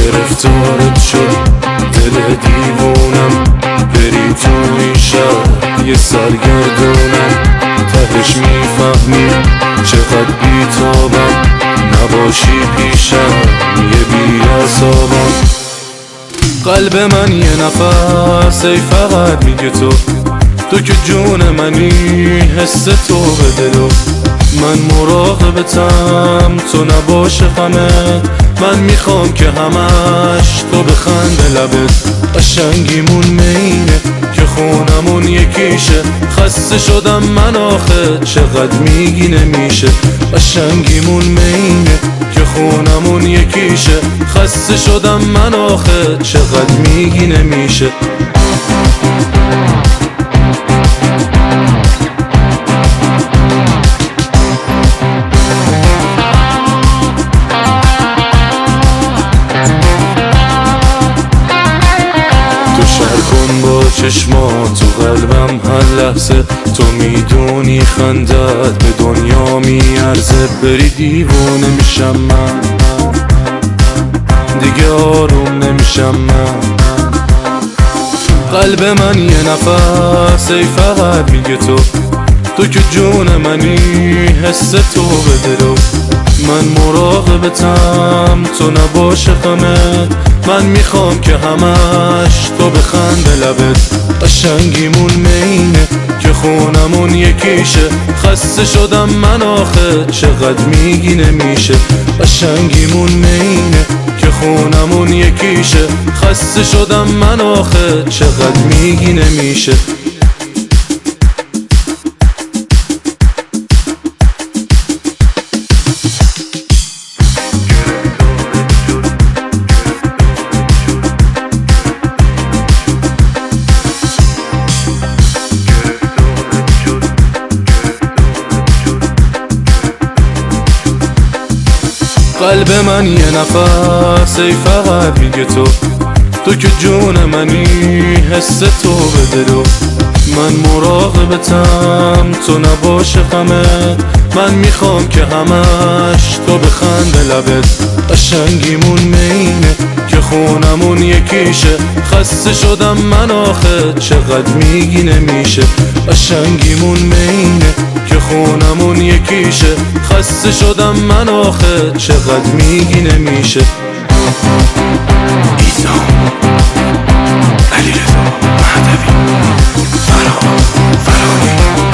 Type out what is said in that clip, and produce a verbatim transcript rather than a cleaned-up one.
گرفتارت شد دل دیوونم، بری توی شهر یه سرگردونم، تهش میفهمی چقدر بیتابم، نباشی پیشم یه بی‌عصابم. قلب من یه نفس ای فقط میگه تو، تو که جون منی، حس تو به دلو. من مراقبتم تو نباشه غمت، من میخوام که همش تو بخنده لبت. قشنگیمون مینه که خونمون یکیشه، خسته شدم من آخه چقدر میگی نمیشه. قشنگیمون مینه که خونمون یکیشه، خسته شدم من آخه چقدر میگی نمیشه. چشمات تو قلبم هر لحظه، تو میدونی خندت به دنیا میارزه. بری دیوونه میشم من، دیگه آروم نمیشم من. قلب من یه نفس ای فقط میگه تو، تو که جون منی، حس تو به دلو. من مراقبتم تو نباشه غمت، من میخوام که همش تو بخنده لبت. قشنگیمون مینه که خونمون یکیشه، خسته شدم من آخه چقدر میگی نمیشه. قشنگیمون مینه که خونمون یکیشه، خسته شدم من آخه چقدر میگی نمیشه. قلب من یه نفس ای فقط میگه تو، تو که جون منی، حس تو به دلو. من مراقبتم تو نباشه غمت، من میخوام که همش تو بخنده لبت. قشنگیمون مینه که خونمون یکیشه، خسته شدم من آخه چقدر میگی نمیشه. قشنگیمون مینه که خونمون یکیشه، خسته شدم من آخه چقدر میگی نمیشه. ایسان علیرضا مهدوی فرهاد فرهادی